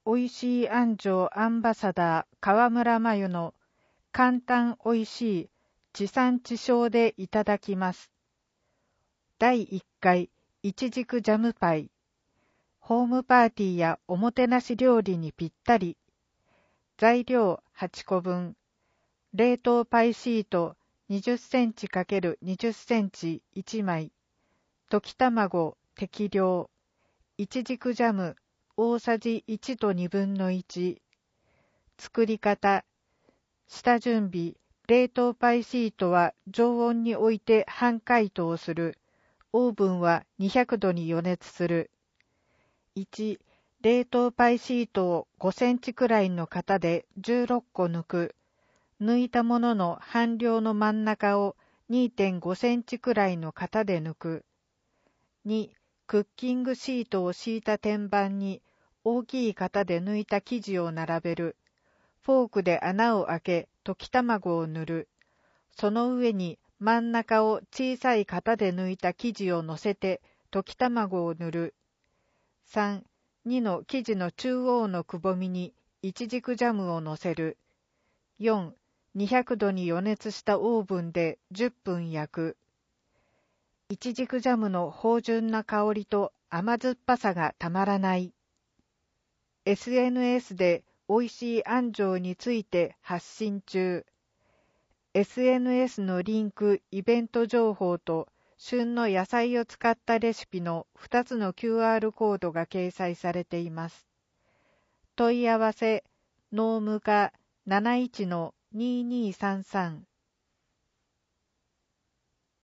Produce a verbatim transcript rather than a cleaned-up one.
おいしいあんじょうアンバサダー川村真由の簡単おいしい地産地消でいただきます。だいいっかいいちじくジャムパイ。ホームパーティーやおもてなし料理にぴったり。材料はちこぶん。冷凍パイシートにじゅっセンチ×にじゅっセンチいちまい。溶き卵適量。いちじくジャム大さじいちとにぶんのいち。作り方。下準備。冷凍パイシートは常温に置いて半解凍する。オーブンはにひゃくどに予熱する。いち. 冷凍パイシートをごセンチくらいの型でじゅうろっこ抜く。抜いたものの半量の真ん中を にてんごセンチくらいの型で抜く。に. クッキングシートを敷いた天板に大きい型で抜いた生地を並べる。フォークで穴を開け溶き卵を塗る。その上に真ん中を小さい型で抜いた生地を乗せて溶き卵を塗る。さん. にの生地の中央のくぼみにいちじくジャムを乗せる。よん. にひゃくどに予熱したオーブンでじゅっぷん焼く。いちじくジャムの芳醇な香りと甘酸っぱさがたまらない。エスエヌエス でおいしいあんじょうについて発信中。エスエヌエス のリンク、イベント情報と旬の野菜を使ったレシピのふたつの キューアール コードが掲載されています。問い合わせ、ノームカ なないちのにーにーさんさん